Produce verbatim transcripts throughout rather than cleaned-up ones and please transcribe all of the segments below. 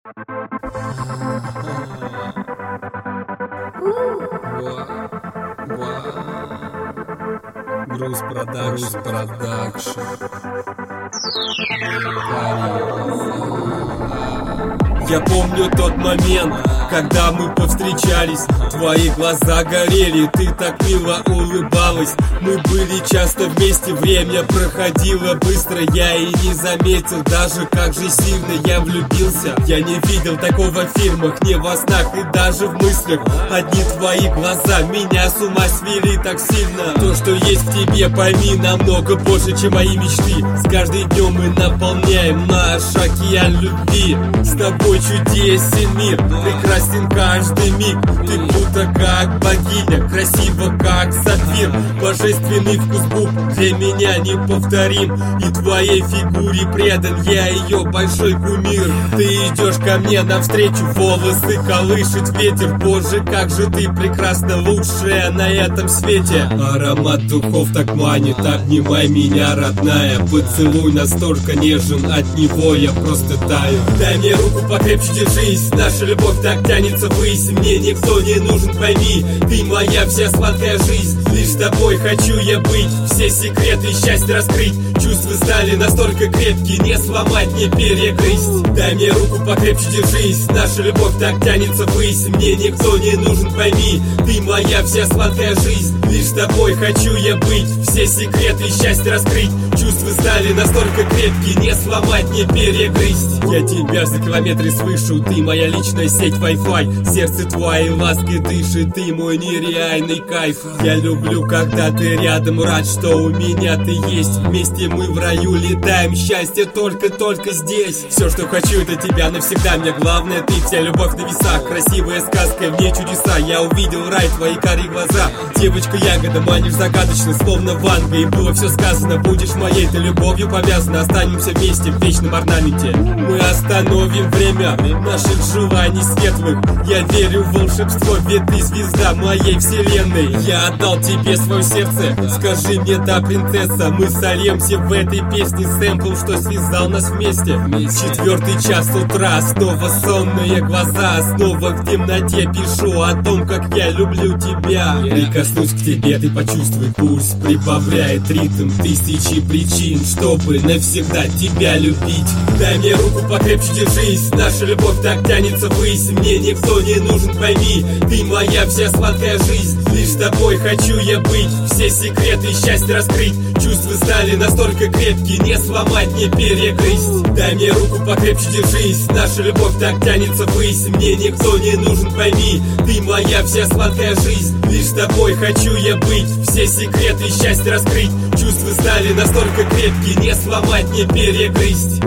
Груз продакшн, продакшн. Я помню тот момент, когда мы повстречались. Твои глаза горели, ты так мило улыбалась. Мы были часто вместе, время проходило быстро. Я и не заметил даже, как же сильно я влюбился. Я не видел такого в фильмах, не во снах и даже в мыслях. Одни твои глаза меня с ума свели так сильно. То, что есть в тебе, пойми, намного больше, чем мои мечты. С каждым днем мы наполняем наш океан любви. С тобой чудесен мир, прекрасен каждый миг. Ты будто как богиня, красиво как сапфир. Божественный вкус губ для меня неповторим. И твоей фигуре предан, я ее большой кумир. Ты идешь ко мне навстречу, волосы колышет ветер. Боже, как же ты прекрасна, лучшая на этом свете. Аромат духов так манит, обнимай меня, родная. Поцелуй настолько нежен, от него я просто таю. Дай мне руку покрепче, держись, наша любовь так тянется ввысь. Мне никто не нужен, пойми, ты моя вся сладкая жизнь. Лишь с тобой хочу я быть, все секреты счастья раскрыть. Чувства стали настолько крепкие, не сломать, не перегрызть. Дай мне руку покрепче, держись, наша любовь так тянется ввысь. Мне никто не нужен, пойми, ты моя вся сладкая жизнь. Лишь с тобой хочу я быть, все секреты счастья раскрыть. Чувства стали настолько крепкие, не сломать, не перегрызть. Я тебя за километры слышу, ты моя личная сеть Wi-Fi. Сердце твоей лаской дышит, ты мой нереальный кайф. Я люблю, когда ты рядом, рад, что у меня ты есть. Вместе мы в раю летаем, счастье только-только здесь. Все, что хочу, это тебя навсегда. Мне главное, ты вся любовь на весах. Красивая сказка, в ней чудеса. Я увидел рай, твои карие глаза. Девочка ягода, манишь загадочно, словно Ванга. И было все сказано, будешь моей, ты любовью повязана. Останемся вместе в вечном орнаменте. Мы остановим время наших желаний светлых. Я верю в волшебство, ведь ты звезда моей вселенной. Я отдал тебе свое сердце, скажи мне, да, принцесса. Мы сольемся в этой песне, сэмпл, что связал нас вместе. Четвертый час утра, снова сонные глаза. Снова в темноте пишу о том, как я люблю тебя. Прикоснусь к тебе, ты почувствуй пульс, прибавляет ритм. Тысячи причин, чтобы навсегда тебя любить. Дай мне руку покрепче, держись, наша любовь так тянется ввысь. Мне никто не нужен, пойми, ты моя вся сладкая жизнь. Лишь с тобой хочу я быть, все секреты счастья раскрыть. Чувства стали настолько крепкие, не сломать, не перегрызть. Дай мне руку покрепче, держись, наша любовь так тянется ввысь. Мне никто не нужен, пойми, ты моя вся сладкая жизнь. Лишь с тобой хочу я быть, все секреты счастья раскрыть. Чувства стали настолько крепкие, не сломать, не перегрызть.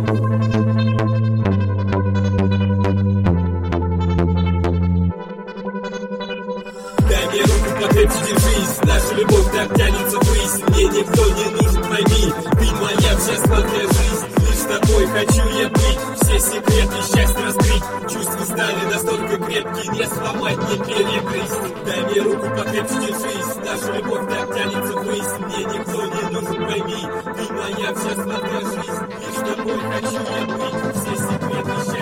Дай мне руку покрепче, держись, наша любовь так тянется ввысь. Мне никто не нужен, пойми, ты моя вся сладкая жизнь. Лишь с тобой хочу я быть, все секреты счастья раскрыть. Чувства стали настолько крепкие, не сломать, не перегрызть. Дай мне руку покрепче, держись, наша любовь так тянется ввысь. Мне никто не нужен, пойми, ты моя вся сладкая жизнь. Лишь с тобой хочу я быть, все секреты счастья